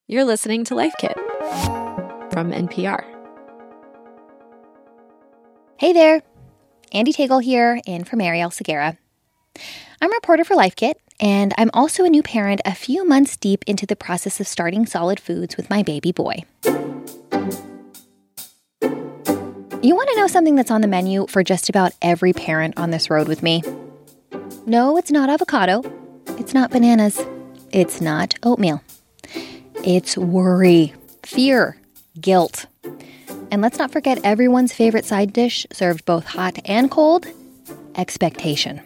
You're listening to Life Kit from NPR. Hey there, Andy Tagle here, in for Marielle Segura. I'm a reporter for Life Kit, and I'm also a new parent a few months deep into the process of starting solid foods with my baby boy. You want to know something that's on the menu for just about every parent on this road with me? No, it's not avocado. It's not bananas. It's not oatmeal. It's worry, fear, guilt. And let's not forget everyone's favorite side dish, served both hot and cold, expectation.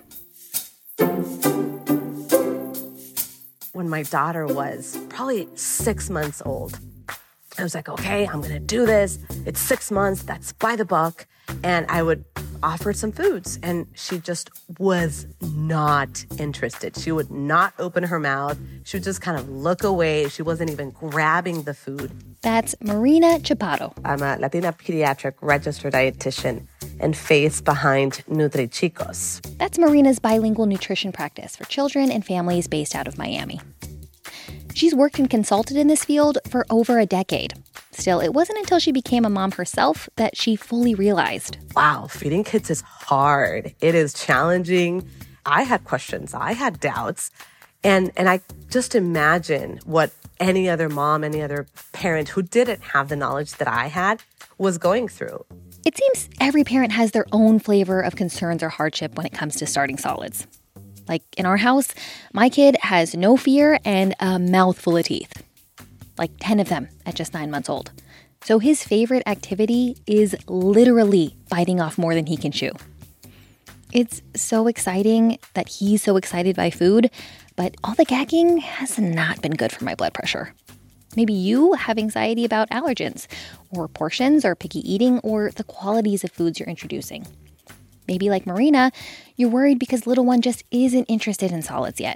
When my daughter was probably 6 months old, I was like, okay, I'm going to do this. It's 6 months. That's by the book. And I would offer some foods. And she just was not interested. She would not open her mouth. She would just kind of look away. She wasn't even grabbing the food. That's Marina Chaparro. I'm a Latina pediatric registered dietitian and face behind NutriChicos. That's Marina's bilingual nutrition practice for children and families based out of Miami. She's worked and consulted in this field for over a decade. Still, it wasn't until she became a mom herself that she fully realized, wow, feeding kids is hard. It is challenging. I had questions. I had doubts. And I just imagine what any other mom, any other parent who didn't have the knowledge that I had was going through. It seems every parent has their own flavor of concerns or hardship when it comes to starting solids. Like in our house, my kid has no fear and a mouthful of teeth. Like 10 of them at just 9 months old. So his favorite activity is literally biting off more than he can chew. It's so exciting that he's so excited by food, but all the gagging has not been good for my blood pressure. Maybe you have anxiety about allergens, or portions, or picky eating, or the qualities of foods you're introducing. Maybe like Marina, you're worried because little one just isn't interested in solids yet.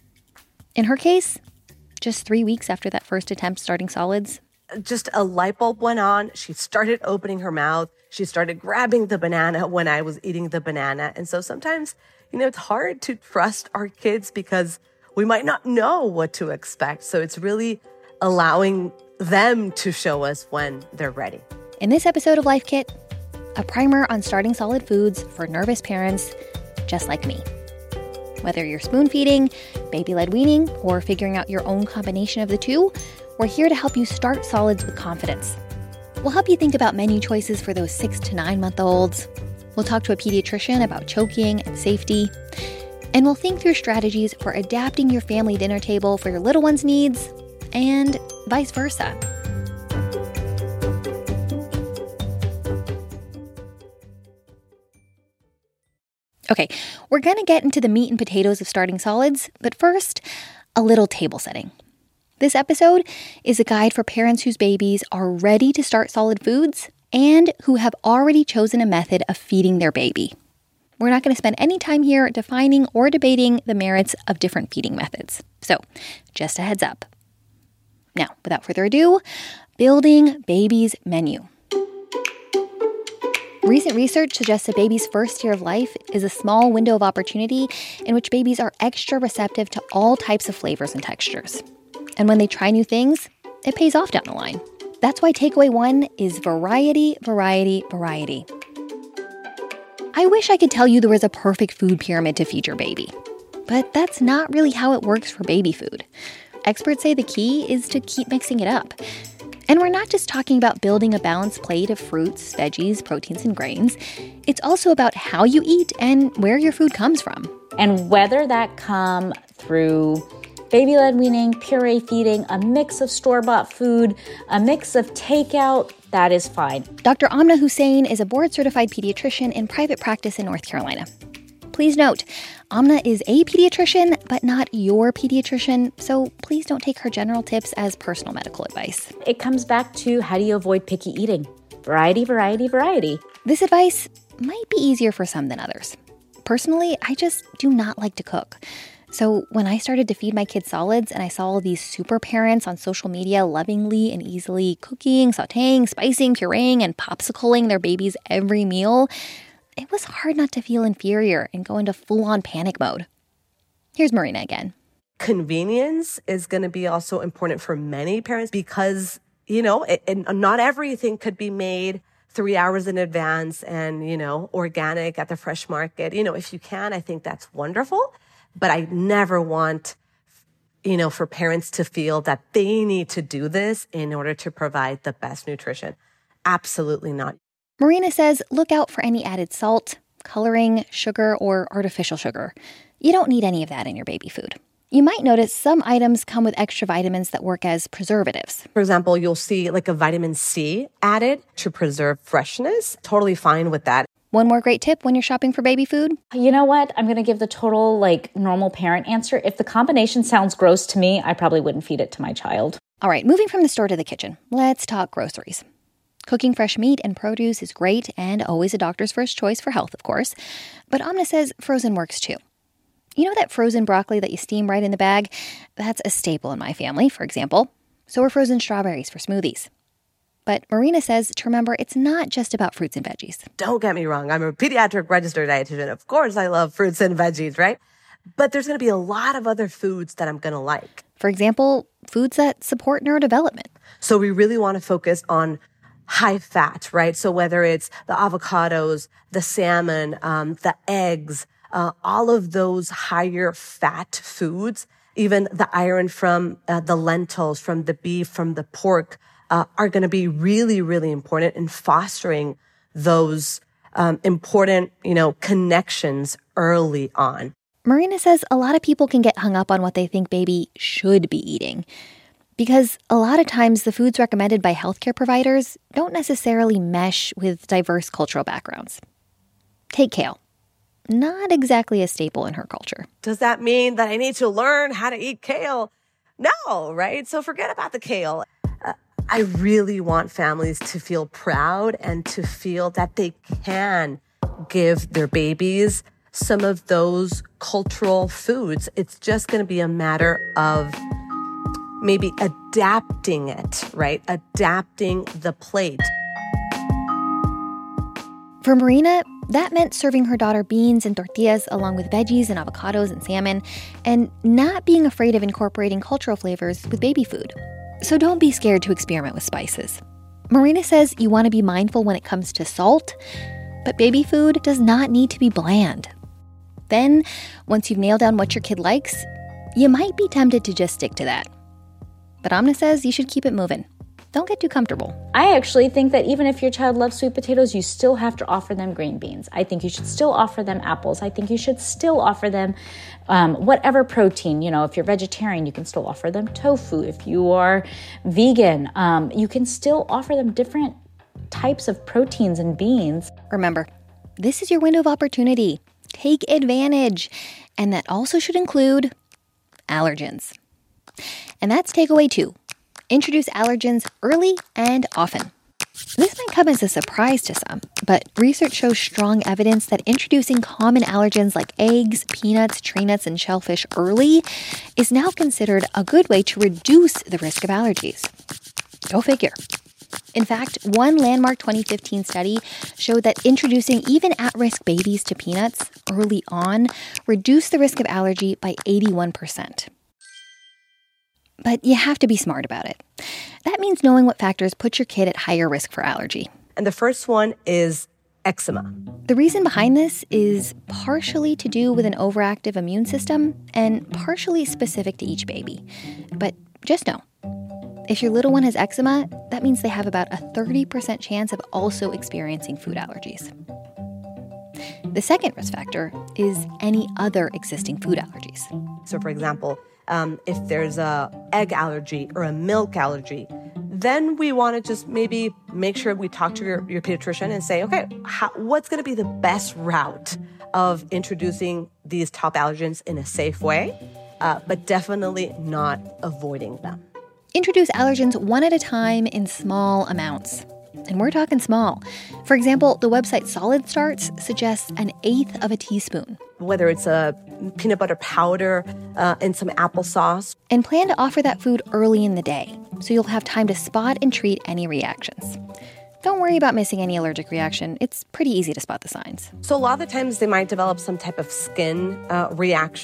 In her case, just 3 weeks after that first attempt starting solids, just a light bulb went on. She started opening her mouth. She started grabbing the banana when I was eating the banana. And so sometimes, it's hard to trust our kids because we might not know what to expect. So it's really allowing them to show us when they're ready. In this episode of Life Kit, a primer on starting solid foods for nervous parents just like me. Whether you're spoon feeding, baby-led weaning, or figuring out your own combination of the two, we're here to help you start solids with confidence. We'll help you think about menu choices for those 6 to 9 month olds. We'll talk to a pediatrician about choking and safety. And we'll think through strategies for adapting your family dinner table for your little one's needs, and vice versa. Okay, we're going to get into the meat and potatoes of starting solids, but first, a little table setting. This episode is a guide for parents whose babies are ready to start solid foods and who have already chosen a method of feeding their baby. We're not going to spend any time here defining or debating the merits of different feeding methods. So, just a heads up. Now, without further ado, building baby's menu. Recent research suggests a baby's first year of life is a small window of opportunity in which babies are extra receptive to all types of flavors and textures. And when they try new things, it pays off down the line. That's why takeaway 1 is variety, variety, variety. I wish I could tell you there was a perfect food pyramid to feed your baby. But that's not really how it works for baby food. Experts say the key is to keep mixing it up. And we're not just talking about building a balanced plate of fruits, veggies, proteins, and grains. It's also about how you eat and where your food comes from. And whether that come through baby-led weaning, puree feeding, a mix of store-bought food, a mix of takeout, that is fine. Dr. Amna Hussain is a board-certified pediatrician in private practice in North Carolina. Please note, Amna is a pediatrician, but not your pediatrician, so please don't take her general tips as personal medical advice. It comes back to how do you avoid picky eating? Variety, variety, variety. This advice might be easier for some than others. Personally, I just do not like to cook. So when I started to feed my kids solids and I saw all these super parents on social media lovingly and easily cooking, sauteing, spicing, pureeing, and popsicling their babies every meal, it was hard not to feel inferior and go into full-on panic mode. Here's Marina again. Convenience is going to be also important for many parents because, and not everything could be made 3 hours in advance and, organic at the fresh market. If you can, I think that's wonderful. But I never want, for parents to feel that they need to do this in order to provide the best nutrition. Absolutely not. Marina says look out for any added salt, coloring, sugar, or artificial sugar. You don't need any of that in your baby food. You might notice some items come with extra vitamins that work as preservatives. For example, you'll see like a vitamin C added to preserve freshness. Totally fine with that. One more great tip when you're shopping for baby food. You know what? I'm going to give the total normal parent answer. If the combination sounds gross to me, I probably wouldn't feed it to my child. All right, moving from the store to the kitchen, let's talk groceries. Cooking fresh meat and produce is great and always a doctor's first choice for health, of course. But Amna says frozen works too. You know that frozen broccoli that you steam right in the bag? That's a staple in my family, for example. So are frozen strawberries for smoothies. But Marina says to remember it's not just about fruits and veggies. Don't get me wrong. I'm a pediatric registered dietitian. Of course, I love fruits and veggies, right? But there's going to be a lot of other foods that I'm going to like. For example, foods that support neurodevelopment. So we really want to focus on high fat, right? So whether it's the avocados, the salmon, the eggs, all of those higher fat foods, even the iron from the lentils, from the beef, from the pork, are going to be really, really important in fostering those important, connections early on. Marina says a lot of people can get hung up on what they think baby should be eating. Because a lot of times the foods recommended by healthcare providers don't necessarily mesh with diverse cultural backgrounds. Take kale. Not exactly a staple in her culture. Does that mean that I need to learn how to eat kale? No, right? So forget about the kale. I really want families to feel proud and to feel that they can give their babies some of those cultural foods. It's just going to be a matter of maybe adapting it, right? Adapting the plate. For Marina, that meant serving her daughter beans and tortillas along with veggies and avocados and salmon, and not being afraid of incorporating cultural flavors with baby food. So don't be scared to experiment with spices. Marina says you want to be mindful when it comes to salt, but baby food does not need to be bland. Then, once you've nailed down what your kid likes, you might be tempted to just stick to that. But Amna says you should keep it moving. Don't get too comfortable. I actually think that even if your child loves sweet potatoes, you still have to offer them green beans. I think you should still offer them apples. I think you should still offer them whatever protein. If you're vegetarian, you can still offer them tofu. If you are vegan, you can still offer them different types of proteins and beans. Remember, this is your window of opportunity. Take advantage. And that also should include allergens. And that's takeaway 2. Introduce allergens early and often. This might come as a surprise to some, but research shows strong evidence that introducing common allergens like eggs, peanuts, tree nuts, and shellfish early is now considered a good way to reduce the risk of allergies. Go figure. In fact, one landmark 2015 study showed that introducing even at-risk babies to peanuts early on reduced the risk of allergy by 81%. But you have to be smart about it. That means knowing what factors put your kid at higher risk for allergy. And the first one is eczema. The reason behind this is partially to do with an overactive immune system and partially specific to each baby. But just know, if your little one has eczema, that means they have about a 30% chance of also experiencing food allergies. The second risk factor is any other existing food allergies. So for example, if there's a egg allergy or a milk allergy, then we want to just maybe make sure we talk to your pediatrician and say, okay, what's going to be the best route of introducing these top allergens in a safe way, but definitely not avoiding them. Introduce allergens one at a time in small amounts. And we're talking small. For example, the website Solid Starts suggests 1/8 of a teaspoon. Whether it's a peanut butter powder and some applesauce. And plan to offer that food early in the day, so you'll have time to spot and treat any reactions. Don't worry about missing any allergic reaction. It's pretty easy to spot the signs. So a lot of the times they might develop some type of skin reaction.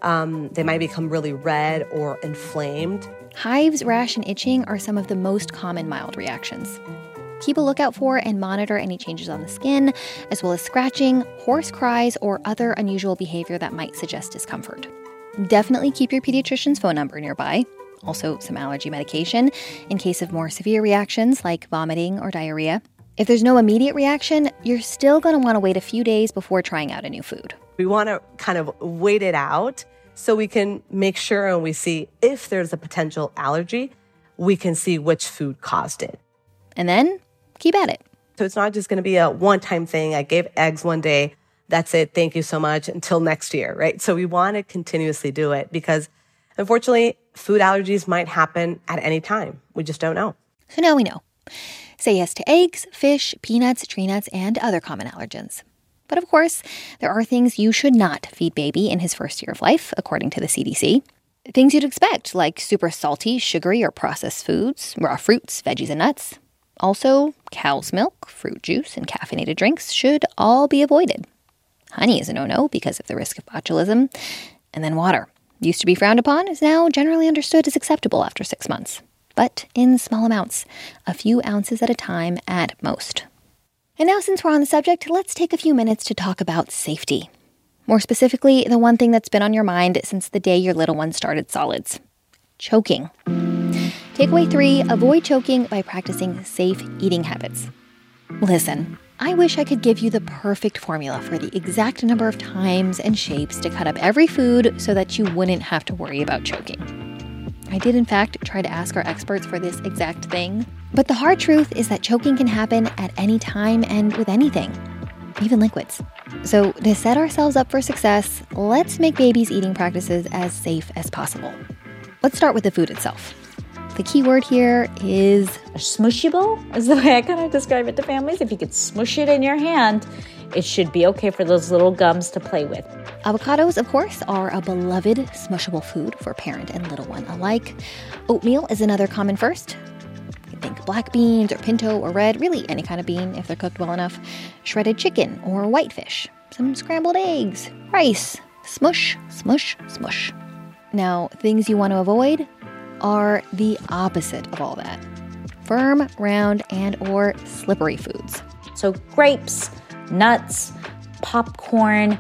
They might become really red or inflamed. Hives, rash, and itching are some of the most common mild reactions. Keep a lookout for and monitor any changes on the skin, as well as scratching, hoarse cries, or other unusual behavior that might suggest discomfort. Definitely keep your pediatrician's phone number nearby. Also, some allergy medication in case of more severe reactions like vomiting or diarrhea. If there's no immediate reaction, you're still going to want to wait a few days before trying out a new food. We want to kind of wait it out so we can make sure and we see if there's a potential allergy, we can see which food caused it. And then keep at it. So it's not just going to be a one-time thing. I gave eggs one day. That's it. Thank you so much until next year, right? So we want to continuously do it because unfortunately, food allergies might happen at any time. We just don't know. So now we know. Say yes to eggs, fish, peanuts, tree nuts, and other common allergens. But of course, there are things you should not feed baby in his first year of life, according to the CDC. Things you'd expect, like super salty, sugary, or processed foods, raw fruits, veggies, and nuts. Also, cow's milk, fruit juice, and caffeinated drinks should all be avoided. Honey is a no-no because of the risk of botulism. And then water. Used to be frowned upon, is now generally understood as acceptable after 6 months. But in small amounts, a few ounces at a time at most. And now since we're on the subject, let's take a few minutes to talk about safety. More specifically, the one thing that's been on your mind since the day your little one started solids. Choking. Takeaway 3, avoid choking by practicing safe eating habits. Listen, I wish I could give you the perfect formula for the exact number of times and shapes to cut up every food so that you wouldn't have to worry about choking. I did, in fact, try to ask our experts for this exact thing. But the hard truth is that choking can happen at any time and with anything, even liquids. So to set ourselves up for success, let's make babies' eating practices as safe as possible. Let's start with the food itself. The key word here is smushable, is the way I kind of describe it to families. If you could smush it in your hand, it should be okay for those little gums to play with. Avocados, of course, are a beloved smushable food for parent and little one alike. Oatmeal is another common first. You think black beans or pinto or red, really any kind of bean if they're cooked well enough. Shredded chicken or whitefish. Some scrambled eggs, rice. Smush, smush, smush. Now, things you want to avoid are the opposite of all that. Firm, round, and or slippery foods. So grapes, nuts, popcorn,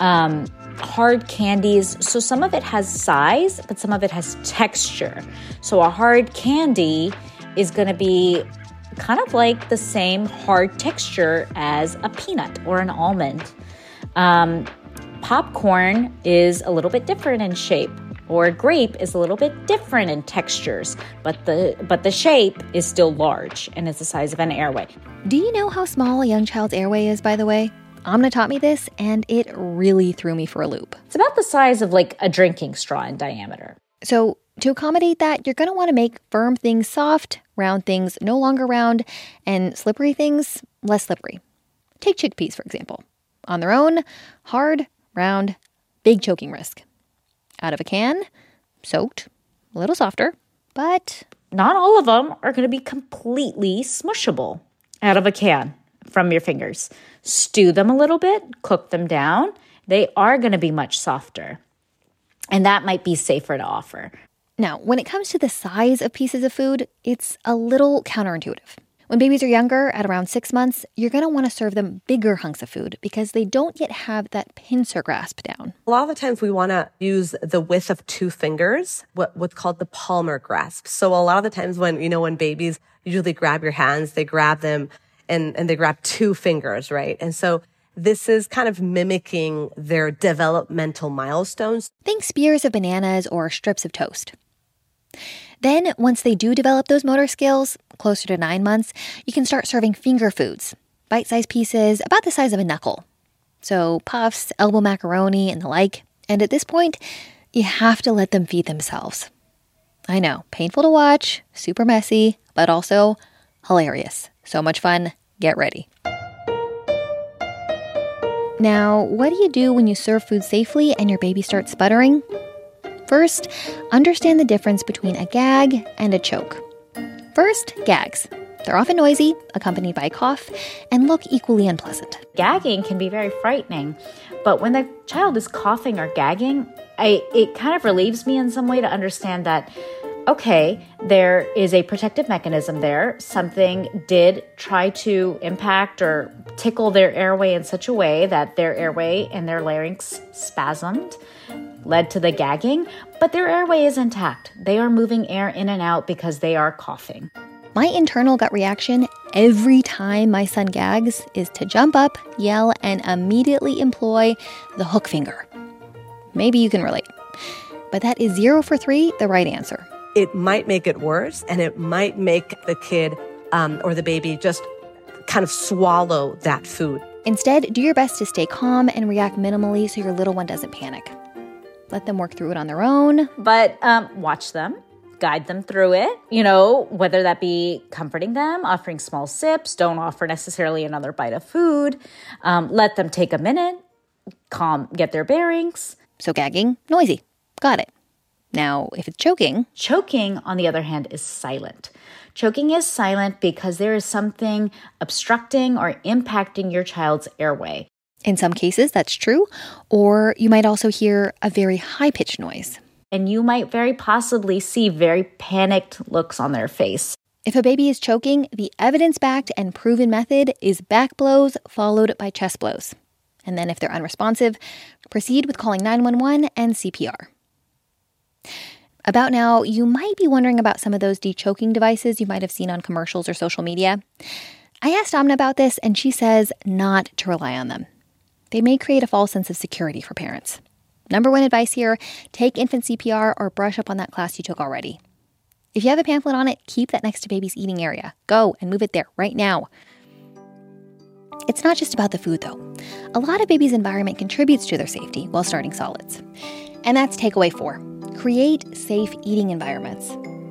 hard candies. So some of it has size, but some of it has texture. So a hard candy is going to be kind of like the same hard texture as a peanut or an almond. Popcorn is a little bit different in shape. Or a grape is a little bit different in textures, but the shape is still large and it's the size of an airway. Do you know how small a young child's airway is, by the way? Amna taught me this, and it really threw me for a loop. It's about the size of like a drinking straw in diameter. So to accommodate that, you're going to want to make firm things soft, round things no longer round, and slippery things less slippery. Take chickpeas, for example. On their own, hard, round, big choking risk. Out of a can, soaked, a little softer, but not all of them are going to be completely smushable out of a can from your fingers. Stew them a little bit, cook them down. They are going to be much softer, and that might be safer to offer. Now, when it comes to the size of pieces of food, it's a little counterintuitive. When babies are younger, at around 6 months, you're going to want to serve them bigger hunks of food because they don't yet have that pincer grasp down. A lot of the times we want to use the width of 2 fingers, what's called the palmar grasp. So a lot of the times when babies usually grab your hands, they grab them and they grab 2 fingers, right? And so this is kind of mimicking their developmental milestones. Think spears of bananas or strips of toast. Then, once they do develop those motor skills, closer to 9 months, you can start serving finger foods, bite-sized pieces about the size of a knuckle. So puffs, elbow macaroni, and the like. And at this point, you have to let them feed themselves. I know, painful to watch, super messy, but also hilarious. So much fun. Get ready. Now, what do you do when you serve food safely and your baby starts sputtering? First, understand the difference between a gag and a choke. First, gags. They're often noisy, accompanied by a cough, and look equally unpleasant. Gagging can be very frightening, but when the child is coughing or gagging, it kind of relieves me in some way to understand that, okay, there is a protective mechanism there. Something did try to impact or tickle their airway in such a way that their airway and their larynx spasmed, led to the gagging, but their airway is intact. They are moving air in and out because they are coughing. My internal gut reaction every time my son gags is to jump up, yell, and immediately employ the hook finger. Maybe you can relate. But that is 0 for 3 the right answer. It might make it worse, and it might make the kid or the baby just kind of swallow that food. Instead, do your best to stay calm and react minimally so your little one doesn't panic. Let them work through it on their own. But watch them. Guide them through it, whether that be comforting them, offering small sips, don't offer necessarily another bite of food. Let them take a minute, get their bearings. So gagging, noisy. Got it. Now, if it's choking... Choking, on the other hand, is silent. Choking is silent because there is something obstructing or impacting your child's airway. In some cases, that's true. Or you might also hear a very high-pitched noise. And you might very possibly see very panicked looks on their face. If a baby is choking, the evidence-backed and proven method is back blows followed by chest blows. And then if they're unresponsive, proceed with calling 911 and CPR. About now, you might be wondering about some of those de-choking devices you might have seen on commercials or social media. I asked Amna about this, and she says not to rely on them. They may create a false sense of security for parents. Number 1 advice here, take infant CPR or brush up on that class you took already. If you have a pamphlet on it, keep that next to baby's eating area. Go and move it there right now. It's not just about the food, though. A lot of baby's environment contributes to their safety while starting solids. And that's takeaway 4. Create safe eating environments.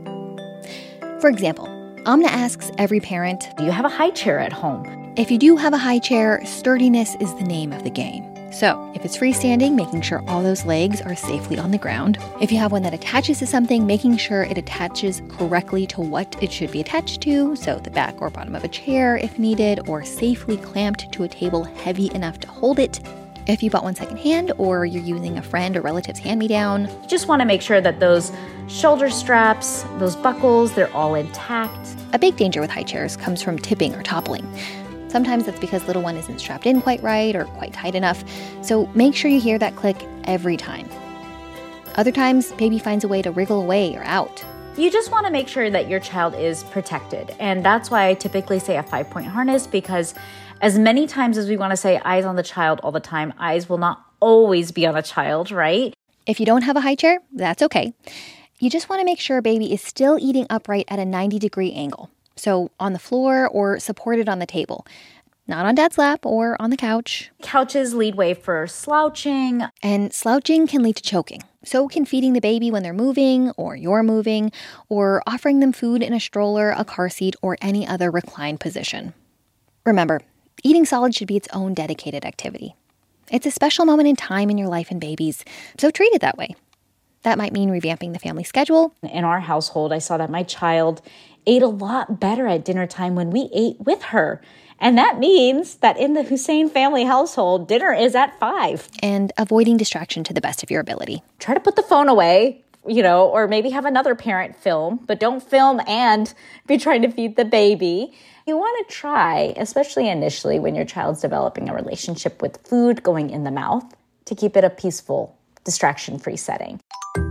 For example, Amna asks every parent, do you have a high chair at home? If you do have a high chair, sturdiness is the name of the game. So, if it's freestanding, making sure all those legs are safely on the ground. If you have one that attaches to something, making sure it attaches correctly to what it should be attached to, so the back or bottom of a chair if needed, or safely clamped to a table heavy enough to hold it. If you bought one secondhand or you're using a friend or relative's hand-me-down. You just want to make sure that those shoulder straps, those buckles, they're all intact. A big danger with high chairs comes from tipping or toppling. Sometimes that's because little one isn't strapped in quite right or quite tight enough, so make sure you hear that click every time. Other times, baby finds a way to wriggle away or out. You just want to make sure that your child is protected, and that's why I typically say a 5-point harness, because as many times as we want to say eyes on the child all the time, eyes will not always be on a child, right? If you don't have a high chair, that's okay. You just want to make sure baby is still eating upright at a 90-degree angle. So on the floor or supported on the table, not on dad's lap or on the couch. Couches lead way for slouching. And slouching can lead to choking. So can feeding the baby when they're moving or you're moving, or offering them food in a stroller, a car seat, or any other reclined position. Remember, eating solids should be its own dedicated activity. It's a special moment in time in your life and baby's, so treat it that way. That might mean revamping the family schedule. In our household, I saw that my child ate a lot better at dinner time when we ate with her. And that means that in the Hussein family household, dinner is at 5. And avoiding distraction to the best of your ability. Try to put the phone away, or maybe have another parent film, but don't film and be trying to feed the baby. You want to try, especially initially when your child's developing a relationship with food going in the mouth, to keep it a peaceful, distraction-free setting.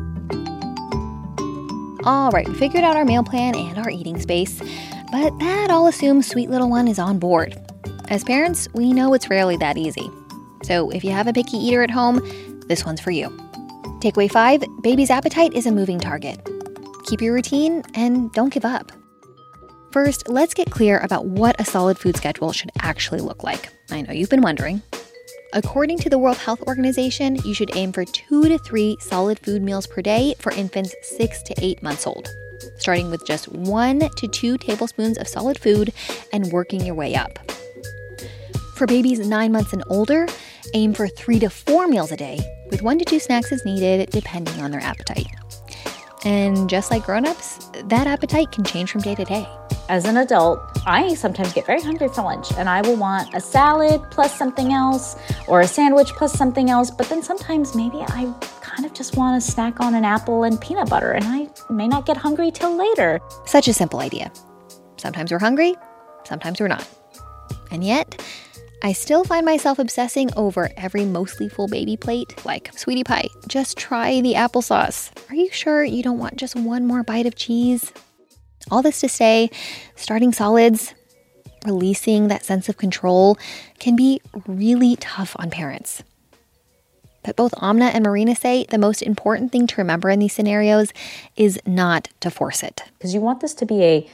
All right, we figured out our meal plan and our eating space, but that all assumes sweet little one is on board. As parents, we know it's rarely that easy. So if you have a picky eater at home, this one's for you. Takeaway 5, baby's appetite is a moving target. Keep your routine and don't give up. First, let's get clear about what a solid food schedule should actually look like. I know you've been wondering. According to the World Health Organization, you should aim for 2 to 3 solid food meals per day for infants 6 to 8 months old, starting with just 1 to 2 tablespoons of solid food and working your way up. For babies 9 months and older, aim for 3 to 4 meals a day, with 1 to 2 snacks as needed, depending on their appetite. And just like grown-ups, that appetite can change from day to day. As an adult, I sometimes get very hungry for lunch and I will want a salad plus something else or a sandwich plus something else. But then sometimes maybe I kind of just want to snack on an apple and peanut butter and I may not get hungry till later. Such a simple idea. Sometimes we're hungry, sometimes we're not. And yet, I still find myself obsessing over every mostly full baby plate, like, sweetie pie, just try the applesauce. Are you sure you don't want just one more bite of cheese? All this to say, starting solids, releasing that sense of control can be really tough on parents. But both Amna and Marina say the most important thing to remember in these scenarios is not to force it. Because you want this to be a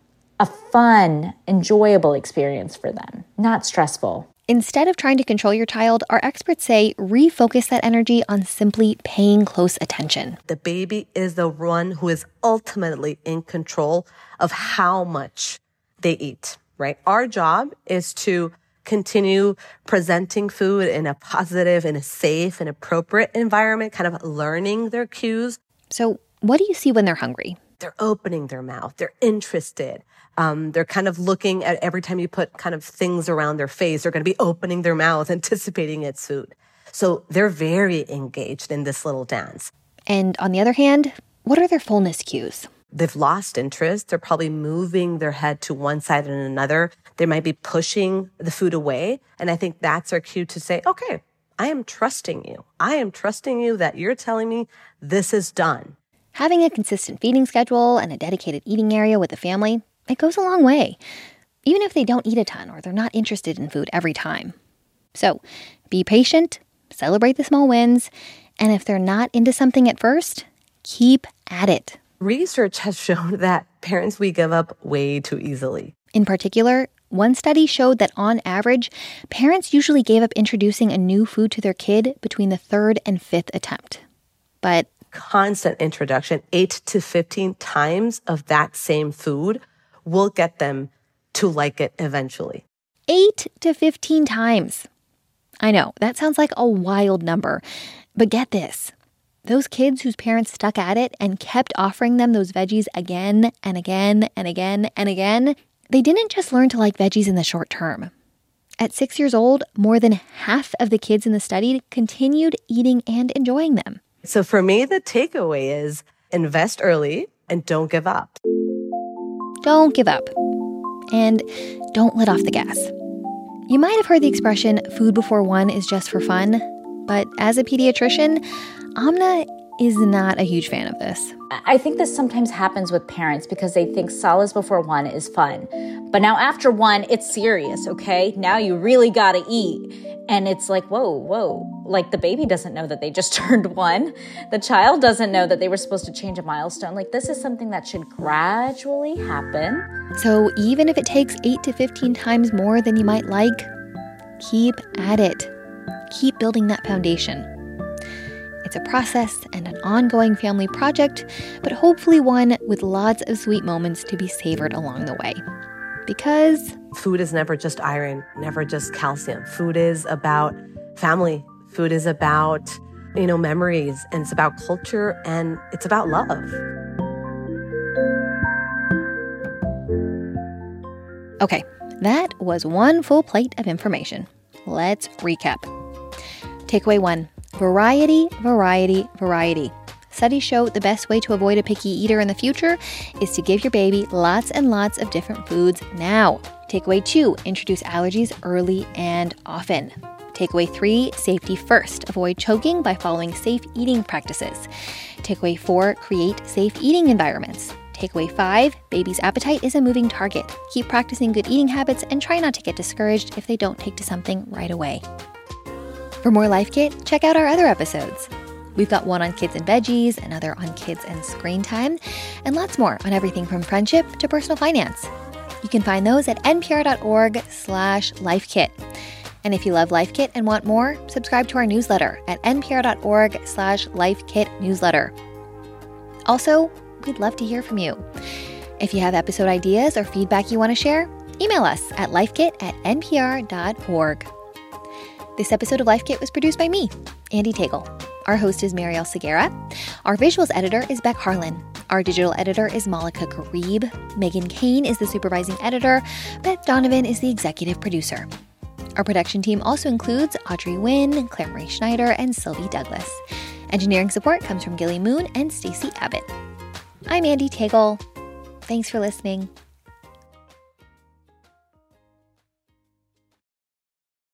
fun, enjoyable experience for them, not stressful. Instead of trying to control your child, our experts say refocus that energy on simply paying close attention. The baby is the one who is ultimately in control of how much they eat, right? Our job is to continue presenting food in a positive, in a safe and appropriate environment, kind of learning their cues. So what do you see when they're hungry? They're opening their mouth. They're interested. They're kind of looking at every time you put kind of things around their face, they're going to be opening their mouth, anticipating its food. So they're very engaged in this little dance. And on the other hand, what are their fullness cues? They've lost interest. They're probably moving their head to one side and another. They might be pushing the food away. And I think that's our cue to say, okay, I am trusting you. I am trusting you that you're telling me this is done. Having a consistent feeding schedule and a dedicated eating area with the family, it goes a long way, even if they don't eat a ton or they're not interested in food every time. So be patient, celebrate the small wins, and if they're not into something at first, keep at it. Research has shown that parents, we give up way too easily. In particular, one study showed that on average, parents usually gave up introducing a new food to their kid between the third and fifth attempt. But constant introduction, 8 to 15 times of that same food, will get them to like it eventually. 8 to 15 times. I know, that sounds like a wild number, but get this. Those kids whose parents stuck at it and kept offering them those veggies again and again and again and again, they didn't just learn to like veggies in the short term. At 6 years old, more than half of the kids in the study continued eating and enjoying them. So for me, the takeaway is invest early and don't give up. Don't give up. And don't let off the gas. You might have heard the expression, food before one is just for fun. But as a pediatrician, Amna is not a huge fan of this. I think this sometimes happens with parents because they think solids before one is fun. But now after one, it's serious, okay? Now you really gotta eat. And it's like, whoa. Like the baby doesn't know that they just turned one. The child doesn't know that they were supposed to change a milestone. Like this is something that should gradually happen. So even if it takes 8 to 15 times more than you might like, keep at it. Keep building that foundation. It's a process and an ongoing family project, but hopefully one with lots of sweet moments to be savored along the way. Because food is never just iron, never just calcium. Food is about family. Food is about, memories, and it's about culture, and it's about love. Okay, that was one full plate of information. Let's recap. Takeaway 1, variety, variety, variety. Studies show the best way to avoid a picky eater in the future is to give your baby lots and lots of different foods now. Takeaway 2, introduce allergies early and often. Takeaway 3, safety first. Avoid choking by following safe eating practices. Takeaway 4, create safe eating environments. Takeaway 5, baby's appetite is a moving target. Keep practicing good eating habits and try not to get discouraged if they don't take to something right away. For more Life Kit, check out our other episodes. We've got one on kids and veggies, another on kids and screen time, and lots more on everything from friendship to personal finance. You can find those at npr.org/lifekit. And if you love Life Kit and want more, subscribe to our newsletter at npr.org/lifekitnewsletter. Also, we'd love to hear from you. If you have episode ideas or feedback you want to share, email us at lifekit@npr.org. This episode of Life Kit was produced by me, Andy Tagle. Our host is Marielle Segura. Our visuals editor is Beck Harlan. Our digital editor is Malika Garib. Megan Kane is the supervising editor. Beth Donovan is the executive producer. Our production team also includes Audrey Nguyen, Claire Marie Schneider, and Sylvie Douglas. Engineering support comes from Gilly Moon and Stacey Abbott. I'm Andy Tagle. Thanks for listening.